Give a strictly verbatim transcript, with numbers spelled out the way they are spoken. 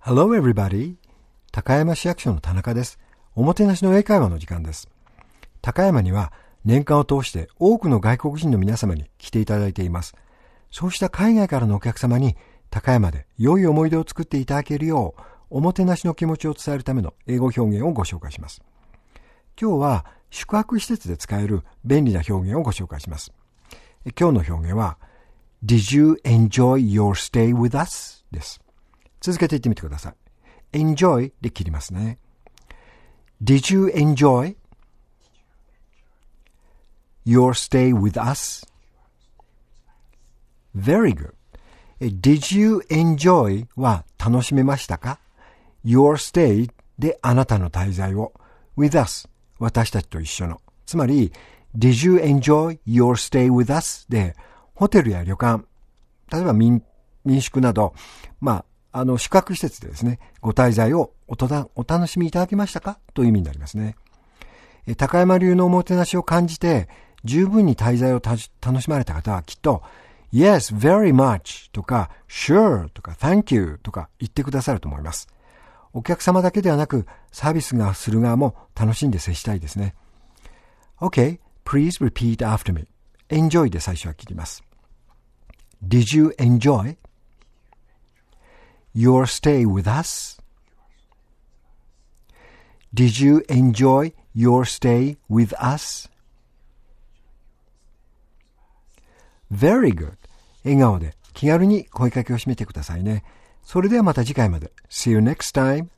Hello everybody! 高山市役所の田中です。おもてなしの英会話の時間です。高山には年間を通して多くの外国人の皆様に来ていただいています。そうした海外からのお客様に高山で良い思い出を作っていただけるようおもてなしの気持ちを伝えるための英語表現をご紹介します。今日は宿泊施設で使える便利な表現をご紹介します。今日の表現は Did you enjoy your stay with us? です。続けて言ってみてください。enjoy で切りますね。Did you enjoy your stay with us? Very good. Did you enjoy は楽しめましたか？ Your stay であなたの滞在を with us 私たちと一緒の。つまり Did you enjoy your stay with us? でホテルや旅館、例えば 民, 民宿など、まああの、宿泊施設でですね、ご滞在を お, とだお楽しみいただけましたかという意味になりますね。え高山流のおもてなしを感じて、十分に滞在をた楽しまれた方はきっと、Yes, very much とか、Sure とか、Thank you とか言ってくださると思います。お客様だけではなく、サービスがする側も楽しんで接したいですね。Okay, please repeat after me. Enjoy で最初は切ります。Did you enjoy your stay with us? Did you enjoy your stay with us? Very good. 笑顔で気軽に声かけを締めてくださいね。それではまた次回まで。See you next time.